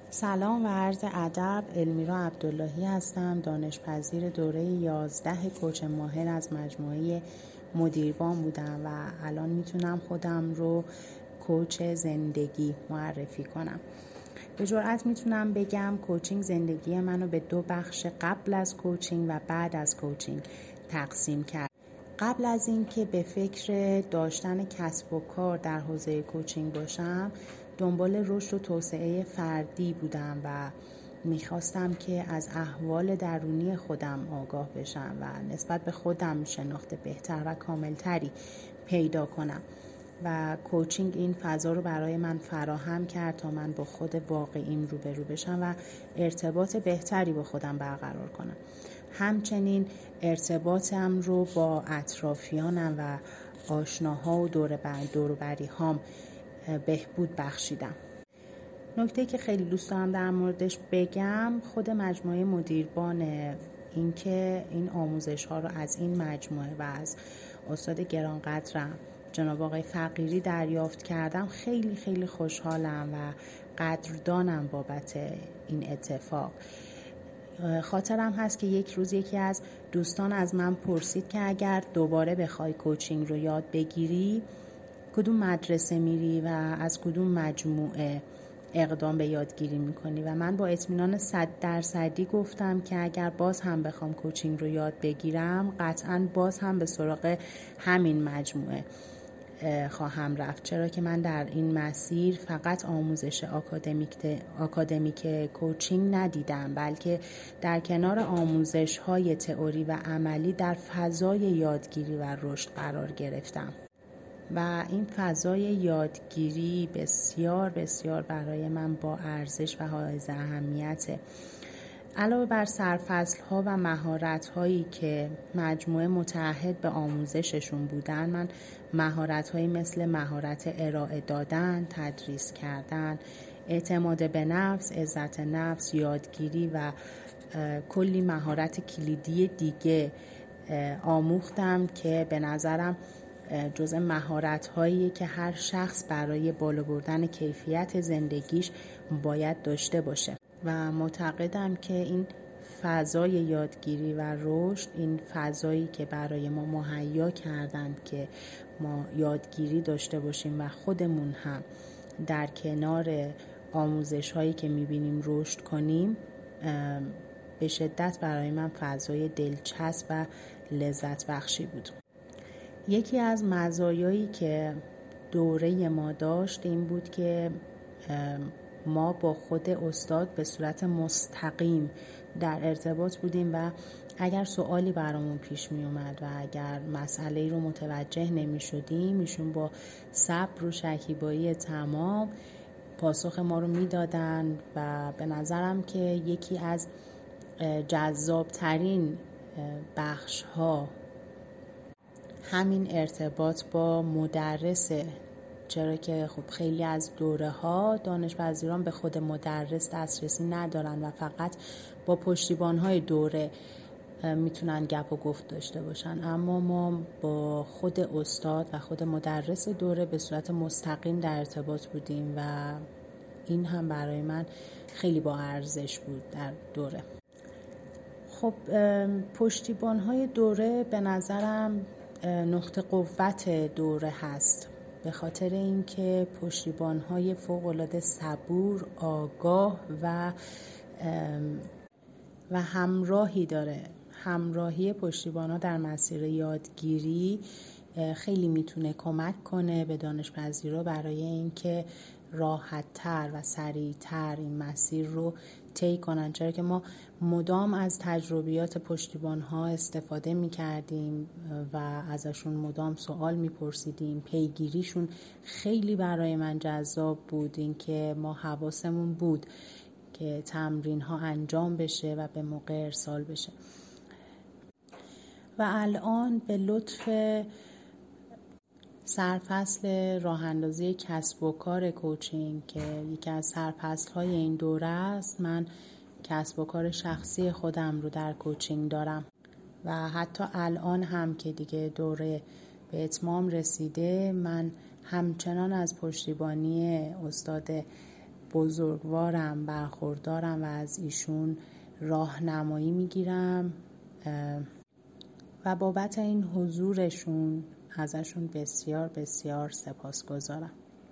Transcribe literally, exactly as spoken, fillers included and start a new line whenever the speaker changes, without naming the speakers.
سلام و عرض ادب. المیرا عبداللهی هستم، دانشپذیر دوره یازده کوچ ماهر از مجموعه مدیربان بودم و الان میتونم خودم رو کوچ زندگی معرفی کنم. به جرئت میتونم بگم کوچینگ زندگی منو به دو بخش قبل از کوچینگ و بعد از کوچینگ تقسیم کرد. قبل از این که به فکر داشتن کسب و کار در حوزه کوچینگ باشم، دنبال رشد و توسعه فردی بودم و میخواستم که از احوال درونی خودم آگاه بشم و نسبت به خودم شناخت بهتر و کاملتری پیدا کنم و کوچینگ این فضا رو برای من فراهم کرد تا من با خود واقعیم روبرو بشم و ارتباط بهتری با خودم برقرار کنم. همچنین ارتباطم رو با اطرافیانم و آشناها و دور و بری هام بهبود بخشیدم. نکته که خیلی دوست دارم در موردش بگم خود مجموعه مدیربان، این که این آموزش ها رو از این مجموعه و از استاد گرانقدرم جناب آقای فقیری دریافت کردم. خیلی خیلی خوشحالم و قدردانم بابت این اتفاق. خاطرم هست که یک روز یکی از دوستان از من پرسید که اگر دوباره بخوای کوچینگ رو یاد بگیری کدوم مدرسه میری و از کدوم مجموعه اقدام به یادگیری میکنی و من با اطمینان صد درصدی گفتم که اگر باز هم بخوام کوچینگ رو یاد بگیرم قطعاً باز هم به سراغ همین مجموعه خواهم رفت، چرا که من در این مسیر فقط آموزش آکادمیک آکادمیک کوچینگ ندیدم، بلکه در کنار آموزش های تئوری و عملی در فضای یادگیری و رشد قرار گرفتم و این فضای یادگیری بسیار بسیار برای من با ارزش و حائز اهمیته. علاوه بر سرفصل ها و مهارت هایی که مجموعه متعهد به آموزششون بودن، من مهارت هایی مثل مهارت ارائه دادن، تدریس کردن، اعتماد به نفس، عزت نفس، یادگیری و کلی مهارت کلیدی دیگه آموختم که به نظرم جزء مهارت هایی که هر شخص برای بالا بردن کیفیت زندگیش باید داشته باشه و معتقدم که این فضای یادگیری و رشد، این فضایی که برای ما مهیا کردند که ما یادگیری داشته باشیم و خودمون هم در کنار آموزش هایی که میبینیم رشد کنیم، به شدت برای من فضای دلچسب و لذت بخشی بود. یکی از مزایایی که دوره ما داشت این بود که ما با خود استاد به صورت مستقیم در ارتباط بودیم و اگر سوالی برامون پیش می اومد و اگر مسئله رو متوجه نمی شدیم، ایشون با صبر و شکیبایی تمام پاسخ ما رو می دادن و به نظرم که یکی از جذاب ترین بخش ها همین ارتباط با مدرسه، چرا که خب خیلی از دوره ها دانشپذیران به خود مدرس دسترسی ندارن و فقط با پشتیبان های دوره میتونن گپ و گفت داشته باشن، اما ما با خود استاد و خود مدرس دوره به صورت مستقیم در ارتباط بودیم و این هم برای من خیلی با ارزش بود در دوره. خب پشتیبان های دوره به نظرم نقطه قوت دوره هست، به خاطر اینکه پشتیبان‌های فوق‌العاده صبور، آگاه و و همراهی داره. همراهی پشتیبان‌ها در مسیر یادگیری خیلی میتونه کمک کنه به دانشپذیرا برای اینکه راحت‌تر و سریع‌تر این مسیر رو طی کنن، چرا که ما مدام از تجربیات پشتیبان‌ها استفاده می‌کردیم و ازشون مدام سوال می‌پرسیدیم. پیگیریشون خیلی برای من جذاب بود، این که ما حواسمون بود که تمرین‌ها انجام بشه و به موقع ارسال بشه. و الان به لطف سرفصل راه اندازی کسب و کار کوچینگ که یکی از سرفصل‌های این دوره است، من کسب و کار شخصی خودم رو در کوچینگ دارم و حتی الان هم که دیگه دوره به اتمام رسیده، من همچنان از پشتیبانی استاد بزرگوارم برخوردارم و از ایشون راهنمایی میگیرم و بابت این حضورشون ازشون بسیار بسیار سپاسگزارم.